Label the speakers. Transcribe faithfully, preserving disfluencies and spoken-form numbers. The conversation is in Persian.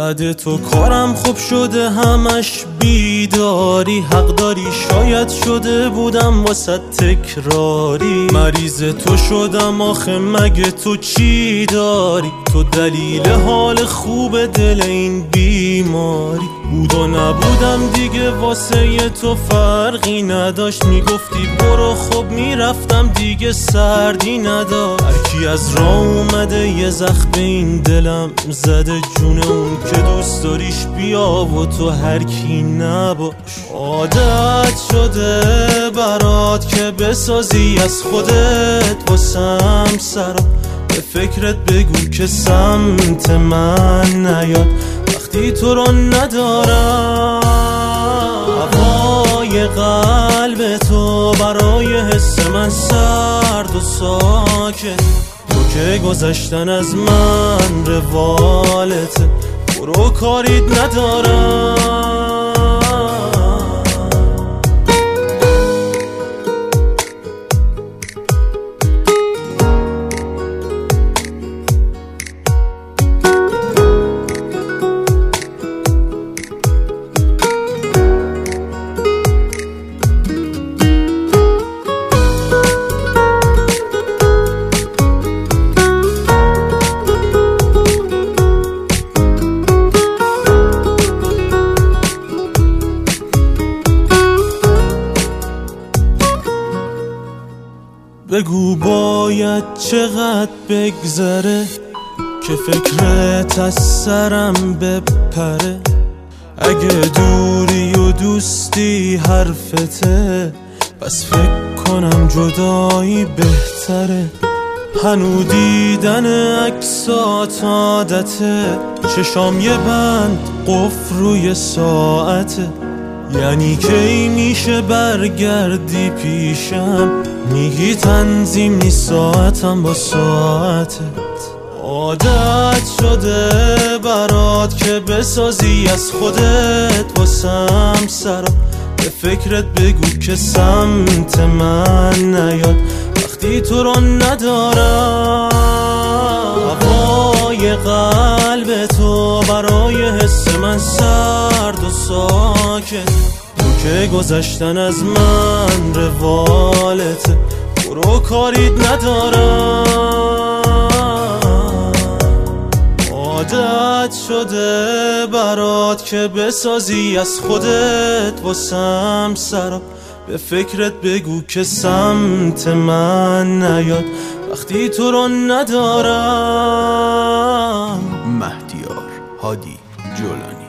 Speaker 1: بعد تو کارم خوب شده همش بیداری، حق داری شاید شده بودم واسه تکراری، مریض تو شدم آخه مگه تو چی داری؟ تو دلیل حال خوب دل این بیماری، بود و نبودم دیگه واسه تو فرقی نداشت، میگفتی برو خب میرفتم دیگه سردی نداشت، هرکی از راه اومده یه زخم به این دلم زده، جون اون که دوست داریش بیا و تو هرکی نباش. عادت شده برات که بسازی از خودت واسم سرا، به فکرت بگو که سمت من نیاد وقتی تو رو ندارم. هوای قلب تو برای حس من سرد و ساکت، تو که گذشتن از من روالته، برو کاریت ندارم. بگو باید چقدر بگذره که فکرت از سرم بپره، اگه دوری و دوستی حرفته بس فکر کنم جدایی بهتره، هنو دیدن عکسات عادته، چشام یه بند قفل روی ساعته، یعنی کی میشه برگردی پیشم؟ میگی تنظیم نیست ساعتم با ساعتت. عادت شده برات که بسازی از خودت واسم سرا، به فکرت بگو که سمت من نیاد وقتی تو رو ندارم. هوای قلب تو برای حس من سرد و ساکت، تو که گذشتن از من روالته، برو کاریت ندارم. عادت شده برات که بسازی از خودت واسم سرا، به فکرت بگو که سمت من نیاد وقتی تو رو ندارم.
Speaker 2: مهدیار هادی جولانی.